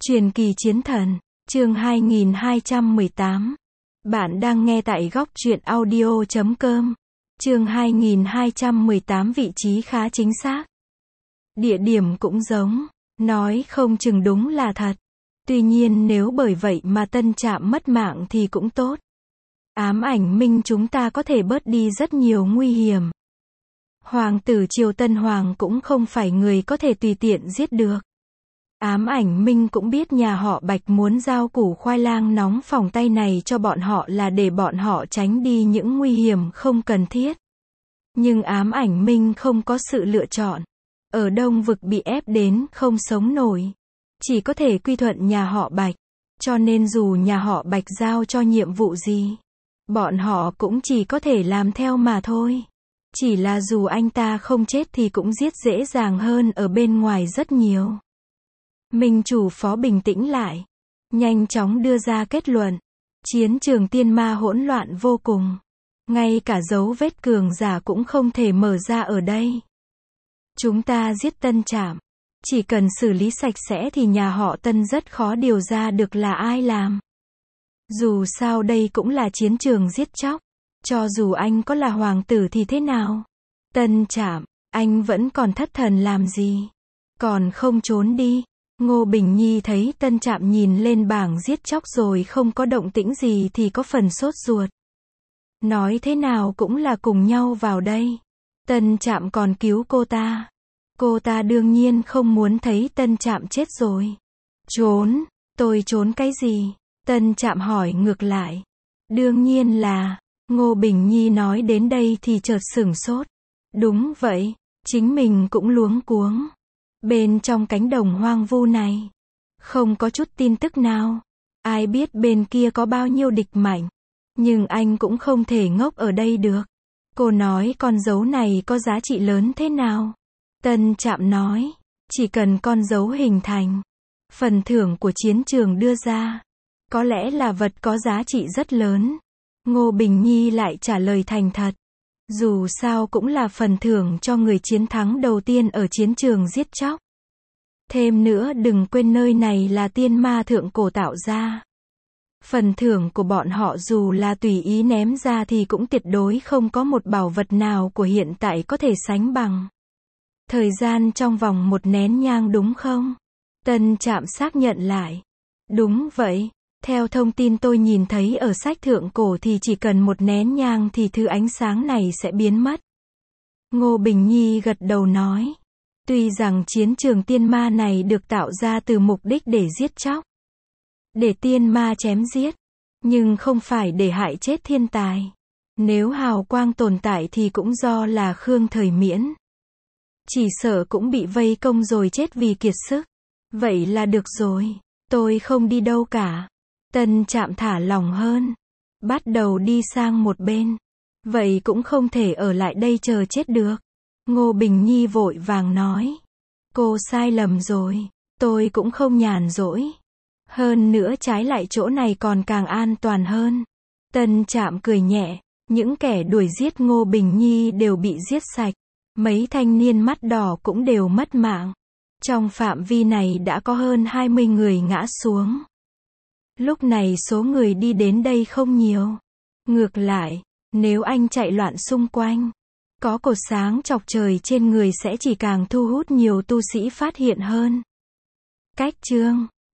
Truyền kỳ chiến thần, chương 2218. Bạn đang nghe tại góc truyện audio.com. Chương 2218 vị trí khá chính xác. Địa điểm cũng giống, nói không chừng đúng là thật. Tuy nhiên nếu bởi vậy mà Tân Trạm mất mạng thì cũng tốt. Ám ảnh minh chúng ta có thể bớt đi rất nhiều nguy hiểm. Hoàng tử Triều Tân Hoàng cũng không phải người có thể tùy tiện giết được. Ám ảnh minh cũng biết nhà họ Bạch muốn giao củ khoai lang nóng phòng tay này cho bọn họ là để bọn họ tránh đi những nguy hiểm không cần thiết. Nhưng ám ảnh minh không có sự lựa chọn. Ở Đông Vực bị ép đến không sống nổi. Chỉ có thể quy thuận nhà họ Bạch. Cho nên dù nhà họ Bạch giao cho nhiệm vụ gì, bọn họ cũng chỉ có thể làm theo mà thôi. Chỉ là dù anh ta không chết thì cũng giết dễ dàng hơn ở bên ngoài rất nhiều. Minh chủ phó bình tĩnh lại, nhanh chóng đưa ra kết luận. Chiến trường tiên ma hỗn loạn vô cùng. Ngay cả dấu vết cường giả cũng không thể mở ra ở đây. Chúng ta giết Tân Trạm. Chỉ cần xử lý sạch sẽ thì nhà họ Tân rất khó điều ra được là ai làm. Dù sao đây cũng là chiến trường giết chóc. Cho dù anh có là hoàng tử thì thế nào? Tân Trạm, anh vẫn còn thất thần làm gì? Còn không trốn đi. Ngô Bình Nhi thấy Tân Trạm nhìn lên bảng giết chóc rồi không có động tĩnh gì thì có phần sốt ruột. Nói thế nào cũng là cùng nhau vào đây. Tân Trạm còn cứu cô ta. Cô ta đương nhiên không muốn thấy Tân Trạm chết rồi. Trốn? Tôi trốn cái gì? Tân Trạm hỏi ngược lại. Đương nhiên là... Ngô Bình Nhi nói đến đây thì chợt sửng sốt. Đúng vậy, chính mình cũng luống cuống. Bên trong cánh đồng hoang vu này, không có chút tin tức nào. Ai biết bên kia có bao nhiêu địch mạnh. Nhưng anh cũng không thể ngốc ở đây được. Cô nói con dấu này có giá trị lớn thế nào? Tân Trạm nói, chỉ cần con dấu hình thành, phần thưởng của chiến trường đưa ra, có lẽ là vật có giá trị rất lớn. Ngô Bình Nhi lại trả lời thành thật. Dù sao cũng là phần thưởng cho người chiến thắng đầu tiên ở chiến trường giết chóc. Thêm nữa đừng quên nơi này là tiên ma thượng cổ tạo ra. Phần thưởng của bọn họ dù là tùy ý ném ra thì cũng tuyệt đối không có một bảo vật nào của hiện tại có thể sánh bằng. Thời gian trong vòng một nén nhang đúng không? Tân Trạm xác nhận lại. Đúng vậy. Theo thông tin tôi nhìn thấy ở sách thượng cổ thì chỉ cần một nén nhang thì thứ ánh sáng này sẽ biến mất. Ngô Bình Nhi gật đầu nói. Tuy rằng chiến trường tiên ma này được tạo ra từ mục đích để giết chóc, để tiên ma chém giết, nhưng không phải để hại chết thiên tài. Nếu hào quang tồn tại thì cũng do là Khương Thời Miễn. Chỉ sợ cũng bị vây công rồi chết vì kiệt sức. Vậy là được rồi, tôi không đi đâu cả. Tân Trạm thả lòng hơn, bắt đầu đi sang một bên. Vậy cũng không thể ở lại đây chờ chết được. Ngô Bình Nhi vội vàng nói. Cô sai lầm rồi, tôi cũng không nhàn rỗi. Hơn nữa trái lại chỗ này còn càng an toàn hơn. Tân Trạm cười nhẹ, những kẻ đuổi giết Ngô Bình Nhi đều bị giết sạch. Mấy thanh niên mắt đỏ cũng đều mất mạng. Trong phạm vi này đã có hơn 20 người ngã xuống. Lúc này số người đi đến đây không nhiều. Ngược lại, nếu anh chạy loạn xung quanh, có cột sáng chọc trời trên người sẽ chỉ càng thu hút nhiều tu sĩ phát hiện hơn. Cách chương